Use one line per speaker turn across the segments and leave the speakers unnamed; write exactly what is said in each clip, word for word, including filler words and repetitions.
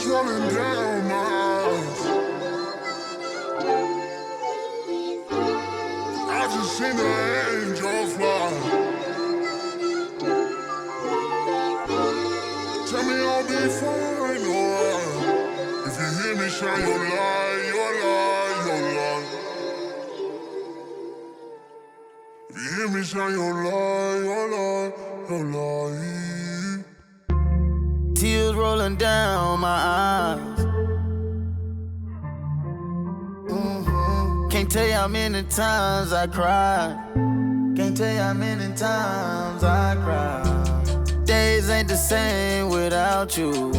Tears rolling down my eyes. I just seen an angel fly. Tell me I'll be fine, alright. If you hear me shine your light, your light, your light. If you hear me shine your light, your light, your light.
Tears rolling down my eyes. Mm-hmm. Can't tell you how many times I cried. Can't tell you how many times I cried. Days ain't the same without you.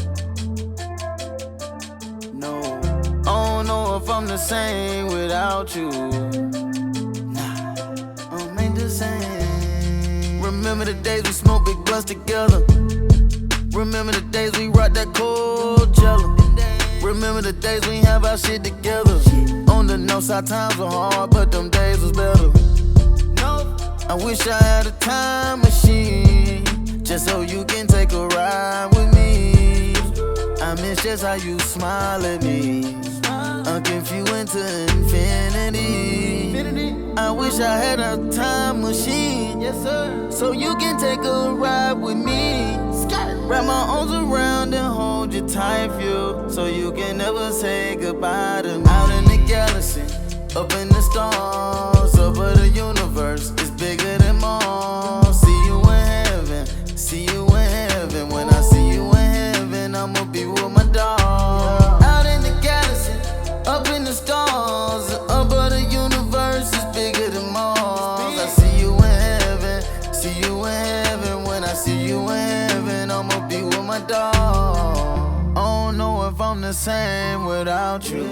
No, I don't know if I'm the same without you. Nah, I'm ain't the same. Remember the days we smoked big blunts together. Remember the days we rocked that cold jello. Remember the days we ain't have our shit together. On the north side times were hard, but them days was better. I wish I had a time machine, just so you can take a ride with me. I miss just how you smile at me, unconfused to infinity. I wish I had a time machine, yes sir, so you can take a ride with me. Wrap my arms around and hold you tight, feel, so you can never say goodbye to me. Out in the galaxy, up in the stars, over the universe, it's bigger than Mars. See you in heaven, see you in heaven. When I see you in heaven, I'ma be with my dog. Out in the galaxy, up in the stars, over the universe, it's bigger than Mars. I see you in heaven, see you in heaven. When I see you in heaven, I'ma be with my dog. I don't know if I'm the same without you.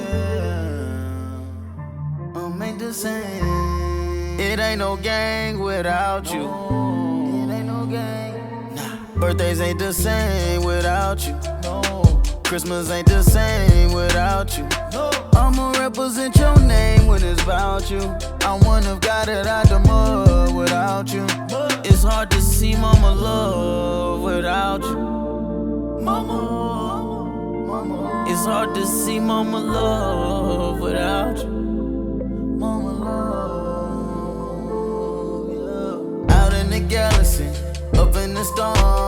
I'm ain't the same. It ain't no gang without you. It ain't no gang. Nah. Birthdays ain't the same without you. No. Christmas ain't the same without you. No. I'ma represent your name when it's about you. I wouldn't have got it out the mud without you. It's hard to see mama love without you. Mama, mama. It's hard to see mama love without you. Mama love, yeah. Out in the galaxy, up in the stars.